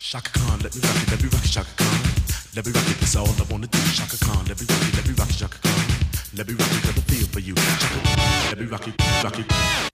Shaka Khan, let me rock it, Shaka Khan. Let me rock it, that's all I wanna do. Shaka Khan, let me rock it, Shaka Khan. Let me rock it, got the feel for you. Shaka, let me rock it, rock it.